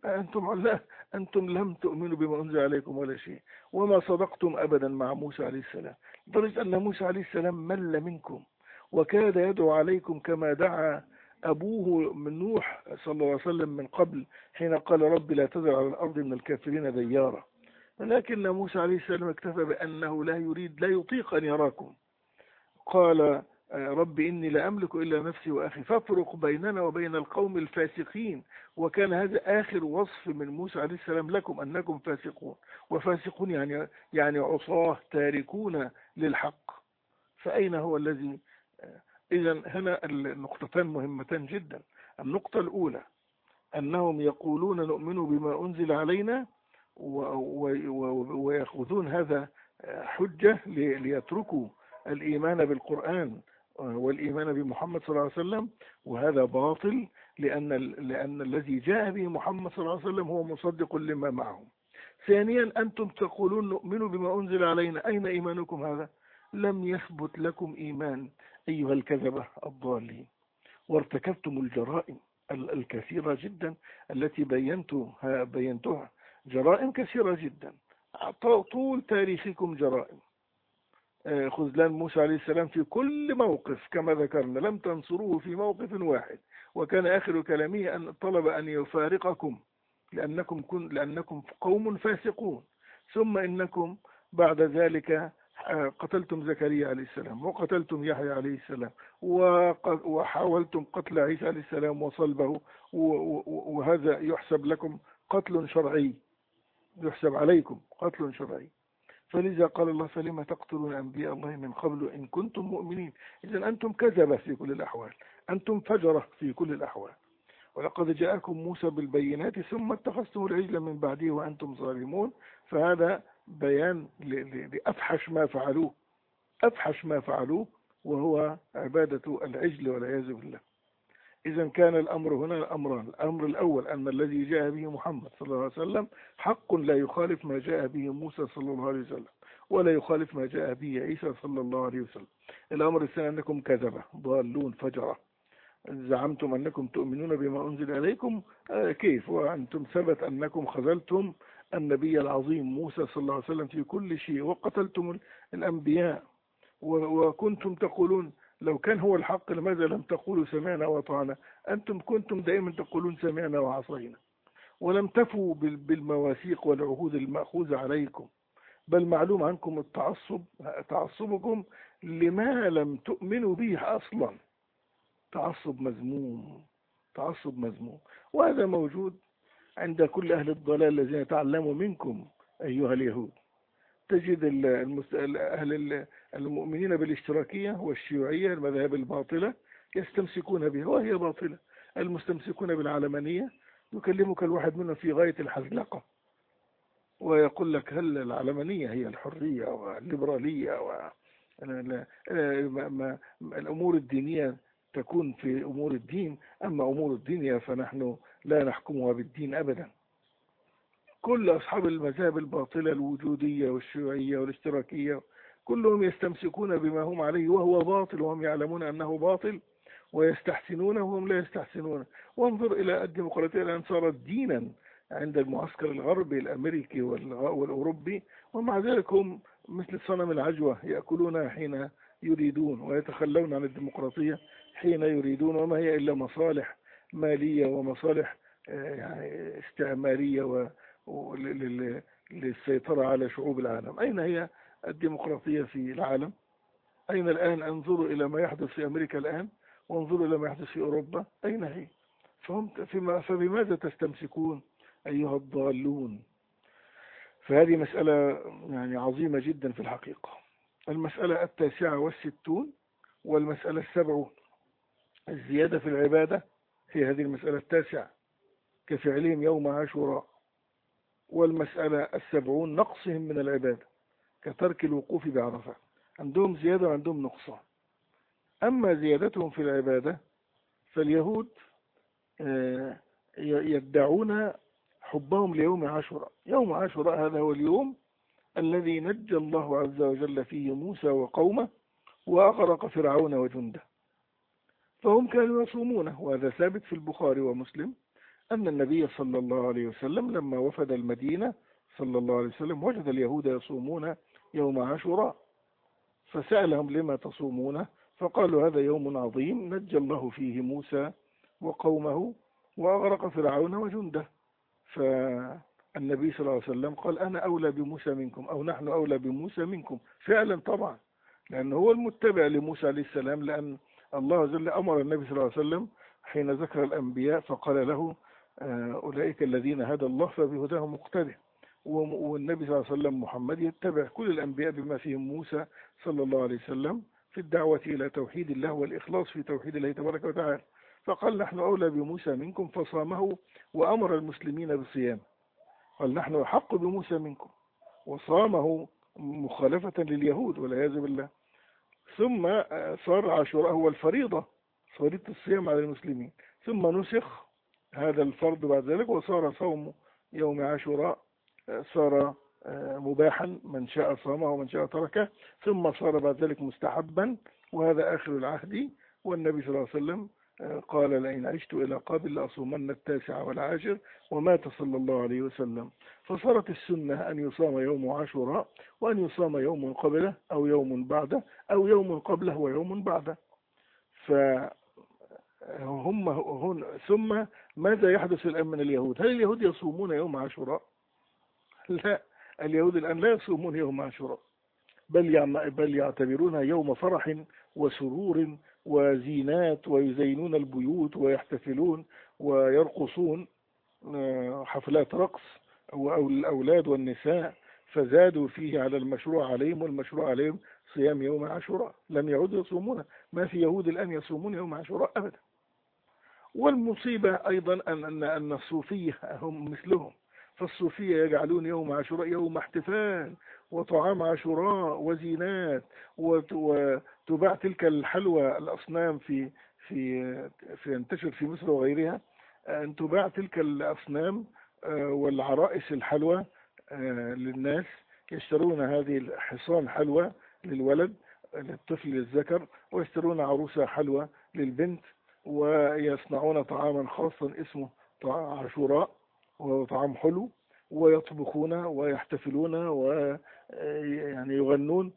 أنتم لم تؤمنوا بما أنزل عليكم ولا شيء، وما صدقتم أبدا مع موسى عليه السلام، لدرجة أن موسى عليه السلام مل منكم وكاد يدعو عليكم كما دعا أبوه من نوح صلى الله عليه وسلم من قبل حين قال رب لا تذر على الأرض من الكافرين ديارا. لكن موسى عليه السلام اكتفى بأنه لا يطيق أن يراكم. قال رب إني لا أملك إلا نفسي وأخي فافرق بيننا وبين القوم الفاسقين. وكان هذا آخر وصف من موسى عليه السلام لكم أنكم فاسقون، وفاسقون يعني عصاه تاركون للحق. فأين هو الذي إذن هنا النقطتان مهمتان جدا. النقطة الأولى أنهم يقولون نؤمن بما أنزل علينا ويأخذون هذا حجة ليتركوا الإيمان بالقرآن والإيمان بمحمد صلى الله عليه وسلم، وهذا باطل لأن الذي جاء به محمد صلى الله عليه وسلم هو مصدق لما معهم. ثانيا أنتم تقولون نؤمن بما أنزل علينا، أين إيمانكم هذا؟ لم يثبت لكم إيمان أيها الكذبة الضالين، وارتكبتم الجرائم الكثيرة جدا التي بينتها جرائم كثيرة جدا طول تاريخكم جرائم. خذلان موسى عليه السلام في كل موقف كما ذكرنا، لم تنصروه في موقف واحد، وكان آخر كلامه أن طلب أن يفارقكم لأنكم قوم فاسقون. ثم إنكم بعد ذلك قتلتم زكريا عليه السلام، وقتلتم يحيى عليه السلام، وحاولتم قتل عيسى عليه السلام وصلبه، وهذا يحسب لكم قتل شرعي، يحسب عليكم قتل شرعي. فلذا قال الله: فلما تقتلون أنبياء الله من قبل إن كنتم مؤمنين. إذن أنتم كذبة في كل الأحوال، أنتم فجرة في كل الأحوال. ولقد جاءكم موسى بالبينات ثم اتخذتم العجل من بعده وأنتم ظالمون. فهذا بيان لأفحش ما فعلوه، أفحش ما فعلوه، وهو عبادة العجل والعياذ بالله. إذا كان الأمر هنا الأمران: الأمر الأول أن الذي جاء به محمد صلى الله عليه وسلم حق لا يخالف ما جاء به موسى صلى الله عليه وسلم، ولا يخالف ما جاء به عيسى صلى الله عليه وسلم. الأمر الثاني أنكم كذبة ضالون فجرة، زعمتم أنكم تؤمنون بما أنزل عليكم، كيف وأنتم ثبت أنكم خذلتم النبي العظيم موسى صلى الله عليه وسلم في كل شيء، وقتلتم الأنبياء، وكنتم تقولون لو كان هو الحق لماذا لم تقولوا سمعنا وأطعنا؟ أنتم كنتم دائما تقولون سمعنا وعصينا، ولم تفوا بالمواثيق والعهود المأخوذة عليكم، بل معلوم عنكم تعصبكم لما لم تؤمنوا به أصلا. تعصب مذموم، تعصب مذموم، وهذا موجود عند كل أهل الضلال الذين تعلموا منكم أيها اليهود. تجد أهل المؤمنين بالاشتراكية والشيوعية المذاهب الباطلة يستمسكون بها وهي باطلة. المستمسكون بالعلمانية يكلمك الواحد منهم في غاية الحزلقة ويقول لك: هل العلمانية هي الحرية والليبرالية الأمور الدينية تكون في أمور الدين، أما أمور الدنيا فنحن لا نحكمها بالدين أبدا. كل أصحاب المذاهب الباطلة الوجودية والشيوعية والاشتراكية كلهم يستمسكون بما هم عليه وهو باطل، وهم يعلمون أنه باطل ويستحسنونه وهم لا يستحسنونه. وانظر إلى الديمقراطية الآن صارت دينا عند المعسكر الغربي الأمريكي والأوروبي، ومع ذلك هم مثل صنم العجوة يأكلون حين يريدون ويتخلون عن الديمقراطية حين يريدون، وما هي إلا مصالح مالية ومصالح يعني استعمارية للسيطرة على شعوب العالم. أين هي الديمقراطية في العالم؟ أين الآن؟ انظروا إلى ما يحدث في أمريكا الآن، وانظروا إلى ما يحدث في أوروبا، أين هي؟ فبماذا تستمسكون أيها الضالون؟ فهذه مسألة يعني عظيمة جدا في الحقيقة. المسألة 69 والمسألة 70 الزيادة في العبادة في هذه المسألة 9 كفعلهم يوم عاشوراء، والمسألة 70 نقصهم من العبادة كترك الوقوف بعرفة. عندهم زيادة وعندهم نقصان. أما زيادتهم في العبادة فاليهود يدعون حبهم ليوم عاشوراء. يوم عاشوراء هذا هو اليوم الذي نجى الله عز وجل فيه موسى وقومه وأغرق فرعون وجنده، فهم كانوا يصومونه. وهذا ثابت في البخاري ومسلم أن النبي صلى الله عليه وسلم لما وفد المدينة صلى الله عليه وسلم وجد اليهود يصومون يوم عاشوراء، فسألهم: لما تصومونه؟ فقالوا: هذا يوم عظيم نجى الله فيه موسى وقومه وأغرق فرعون وجنده. فالنبي صلى الله عليه وسلم قال: أنا أولى بموسى منكم، أو نحن أولى بموسى منكم. فعلا طبعا، لأنه هو المتبع لموسى عليه السلام، لأن الله عز وجل أمر النبي صلى الله عليه وسلم حين ذكر الأنبياء فقال له: أولئك الذين هدى الله فبهداه مقتدى. والنبي صلى الله عليه وسلم محمد يتبع كل الأنبياء بما فيهم موسى صلى الله عليه وسلم في الدعوة إلى توحيد الله والإخلاص في توحيد الله تبارك وتعالى. فقال: نحن أولى بموسى منكم، فصامه وأمر المسلمين بصيامه. قال: نحن أحق بموسى منكم، وصامه مخالفة لليهود والعياذ بالله. ثم صار عاشوراء هو الفريضة، فريضة الصيام على المسلمين، ثم نسخ هذا الفرض بعد ذلك وصار صوم يوم عاشوراء صار مباحا، من شاء صامه ومن شاء تركه، ثم صار بعد ذلك مستحبا، وهذا آخر العهد. والنبي صلى الله عليه وسلم قال لئن عشت إلى قابل لأصومن 9 والعاشر، ومات صلى الله عليه وسلم. فصارت السنة أن يصام يوم عاشوراء، وأن يصام يوم قبله أو يوم بعده أو يوم قبله ويوم بعده. ثم ماذا يحدث الآن من اليهود؟ هل اليهود يصومون يوم عاشوراء؟ لا، اليهود الآن لا يصومون يوم عاشوراء، بل يعتبرونها يوم فرح وسرور وزينات، ويزينون البيوت ويحتفلون ويرقصون حفلات رقص، أو الأولاد والنساء، فزادوا فيه على المشروع عليهم، والمشروع عليهم صيام يوم عاشوراء. لم يعودوا يصومون، ما في يهود الآن يصومون يوم عاشوراء أبدا. والمصيبة أيضا أن الصوفية هم مثلهم، فالصوفية يجعلون يوم عاشوراء يوم احتفال وطعام عاشوراء وزينات، وتباع تلك الحلوى. الأصنام في ينتشر في مصر وغيرها أن تباع تلك الأصنام والعرائس الحلوى للناس. يشترون هذه الحصان حلوى للولد، للطفل الذكر، ويشترون عروسة حلوى للبنت، ويصنعون طعاما خاصا اسمه عاشوراء، وهو طعام حلو، ويطبخون ويحتفلون ويعني يغنون.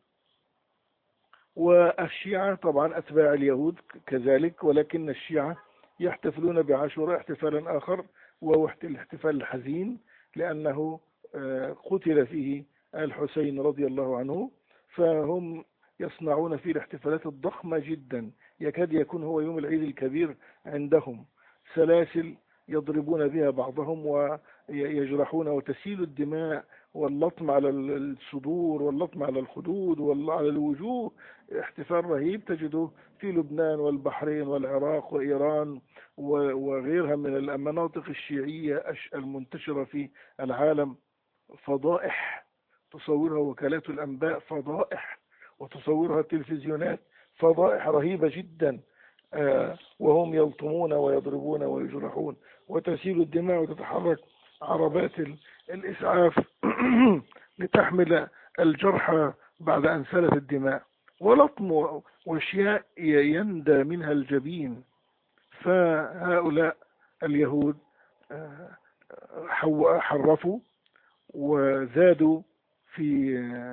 والشيعة طبعا أتباع اليهود كذلك، ولكن الشيعة يحتفلون بعاشوراء احتفالا آخر، وهو الاحتفال الحزين، لأنه قتل فيه الحسين رضي الله عنه. فهم يصنعون فيه الاحتفالات الضخمة جدا، يكاد يكون هو يوم العيد الكبير عندهم. سلاسل يضربون بها بعضهم ويجرحون، وتسيل الدماء، واللطم على الصدور، واللطم على الخدود وعلى الوجوه. احتفال رهيب تجده في لبنان والبحرين والعراق وإيران وغيرها من المناطق الشيعية المنتشرة في العالم. فضائح تصورها وكالات الأنباء، فضائح، وتصورها التلفزيونات، فضائح رهيبة جدا. وهم يلطمون ويضربون ويجرحون، وتسيل الدماء، وتتحرك عربات الإسعاف لتحمل الجرحى بعد أن سالت الدماء، ولطم واشياء يندى منها الجبين. فهؤلاء اليهود حرفوا وزادوا في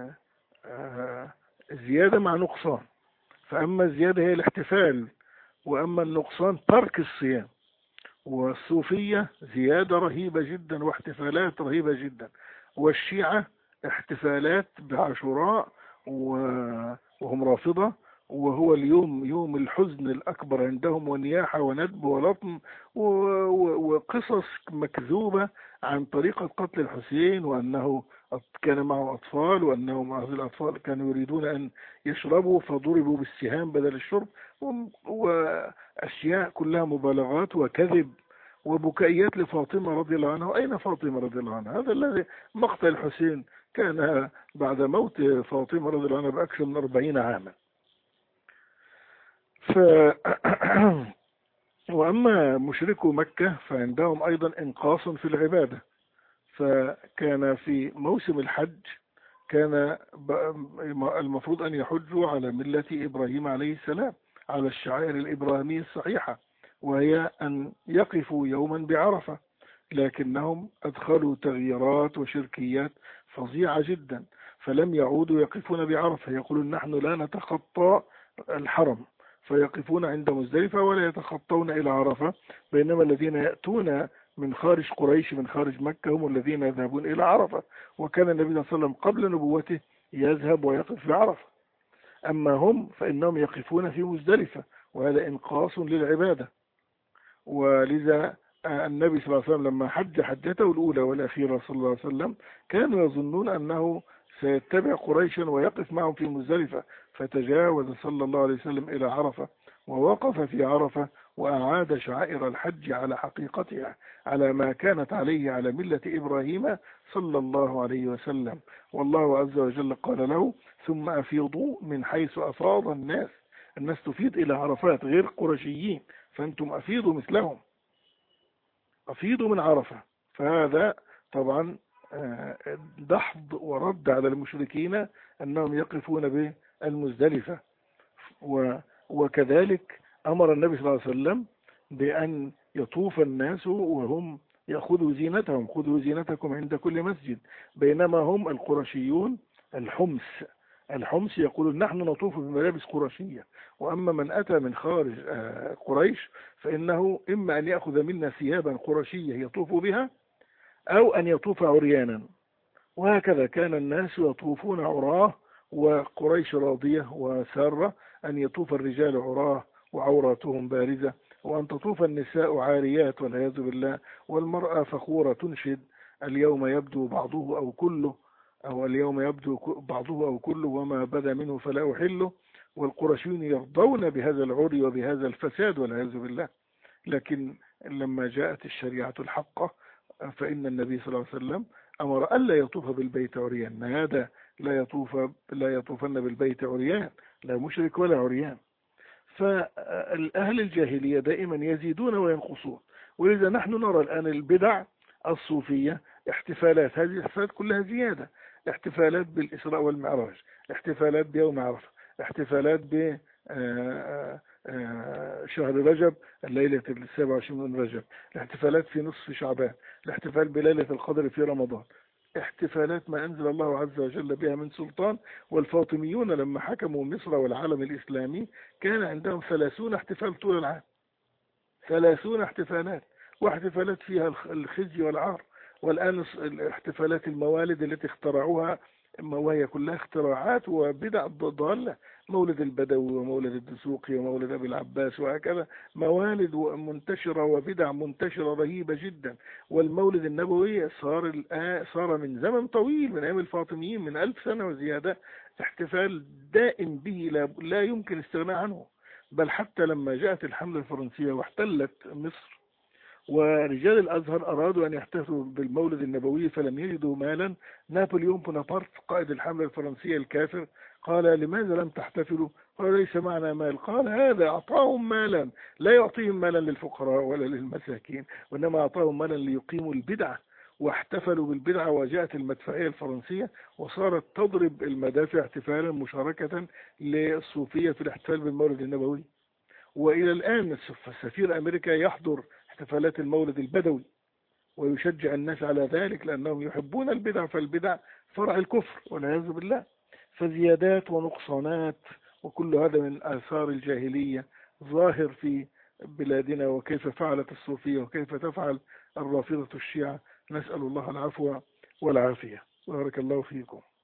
زيادة مع نقصان. فأما الزيادة هي الاحتفال، وأما النقصان ترك الصيام. والصوفية زيادة رهيبة جدا واحتفالات رهيبة جدا، والشيعة احتفالات بعاشوراء وهم رافضة، وهو اليوم يوم الحزن الأكبر عندهم، ونياحة وندب ولطم وقصص مكذوبة عن طريقة قتل الحسين، وأنه كان معه أطفال، وأنهم هذه الأطفال كانوا يريدون أن يشربوا فضربوا بالسهام بدل الشرب، وأشياء كلها مبالغات وكذب وبكائيات لفاطمة رضي الله عنها. أين فاطمة رضي الله عنها؟ هذا الذي مقتل الحسين كان بعد موت فاطمة رضي الله عنها بأكثر من 40 عاما. وأما مشركو مكة فعندهم أيضا إنقاص في العبادة. فكان في موسم الحج كان المفروض أن يحجوا على ملة إبراهيم عليه السلام، على الشعائر الإبراهيمية الصحيحة، وهي أن يقفوا يوما بعرفة، لكنهم أدخلوا تغييرات وشركيات فظيعة جدا، فلم يعودوا يقفون بعرفة. يقولون نحن لا نتخطى الحرم، فيقفون عند مزدلفة ولا يتخطون إلى عرفة، بينما الذين يأتون من خارج قريش من خارج مكة هم الذين يذهبون إلى عرفة. وكان النبي صلى الله عليه وسلم قبل نبوته يذهب ويقف بعرفة، أما هم فإنهم يقفون في مزدلفة، وهذا إنقاص للعبادة. ولذا النبي صلى الله عليه وسلم لما حج حجته الأولى والأخيرة صلى الله عليه وسلم كانوا يظنون أنه سيتبع قريشا ويقف معهم في مزدلفة، فتجاوز صلى الله عليه وسلم إلى عرفة ووقف في عرفة، وأعاد شعائر الحج على حقيقتها، على ما كانت عليه على ملة إبراهيم صلى الله عليه وسلم. والله عز وجل قال له ثم أفيضوا من حيث أفاض الناس. الناس تفيض إلى عرفات غير قرشيين، فأنتم أفيضوا مثلهم، أفيضوا من عرفة. فهذا طبعا دحض ورد على المشركين أنهم يقفون بالمزدلفة. وكذلك أمر النبي صلى الله عليه وسلم بأن يطوف الناس وهم يأخذوا زينتهم، خذوا زينتكم عند كل مسجد، بينما هم القرشيون الحمص يقولون نحن نطوف بملابس قرشية. وأما من أتى من خارج قريش فإنه إما أن يأخذ منا ثيابا قرشية يطوف بها أو أن يطوف عريانا. وهكذا كان الناس يطوفون عراه، وقريش راضية وسارة أن يطوف الرجال عراه وعوراتهم بارزة، وأن تطوف النساء عاريات والعياذ بالله، والمرأة فخورة تنشد اليوم يبدو بعضه أو كله، أو اليوم يبدو بعضه أو كله وما بدا منه فلا أحله. والقرشيون يرضون بهذا العري وبهذا الفساد والعياذ بالله. لكن لما جاءت الشريعة الحقة فإن النبي صلى الله عليه وسلم أمر ألا يطوف بالبيت عريان، هذا لا يطوفن بالبيت عريان، لا مشرك ولا عريان. فالأهل الجاهلية دائما يزيدون وينقصون. ولذا نحن نرى الآن البدع الصوفية احتفالات، هذه الاحتفالات كلها زيادة، احتفالات بالإسراء والمعراج، احتفالات بيوم عرفة، احتفالات ب شهر رجب، الليلة 27 من رجب، الاحتفالات في نصف شعبان، الاحتفال بليلة القدر في رمضان، احتفالات ما أنزل الله عز وجل بها من سلطان. والفاطميون لما حكموا مصر والعالم الإسلامي كان عندهم 30 احتفال طول العام، 30 احتفالات، واحتفالات فيها الخزي والعار. والآن احتفالات الموالد التي اخترعوها، وهي كلها اختراعات وبدع ضالة، مولد البدوي ومولد الدسوقي ومولد أبي العباس وهكذا، موالد منتشرة وبدع منتشرة رهيبة جدا. والمولد النبوي صار من زمن طويل، من أيام الفاطميين، من 1000 سنة وزيادة، احتفال دائم به لا يمكن استغناء عنه. بل حتى لما جاءت الحملة الفرنسية واحتلت مصر ورجال الأزهر أرادوا أن يحتفلوا بالمولد النبوي فلم يجدوا مالا، نابليون بونابرت قائد الحملة الفرنسية الكافر قال لماذا لم تحتفلوا؟ قال ليس معنا مال. قال هذا أعطاهم مالا، لا يعطيهم مالا للفقراء ولا للمساكين، وإنما أعطاهم مالا ليقيموا البدعة، واحتفلوا بالبدعة. وجاءت المدفعية الفرنسية وصارت تضرب المدافع احتفالا مشاركة للصوفية في الاحتفال بالمولد النبوي. وإلى الآن سفير أمريكا يحضر احتفالات المولد البدوي ويشجع الناس على ذلك لأنهم يحبون البدع، فالبدع فرع الكفر والعياذ بالله. فزيادات ونقصانات، وكل هذا من آثار الجاهلية ظاهر في بلادنا، وكيف فعلت الصوفية وكيف تفعل الرافضة الشيعة. نسأل الله العفو والعافية. بارك الله فيكم.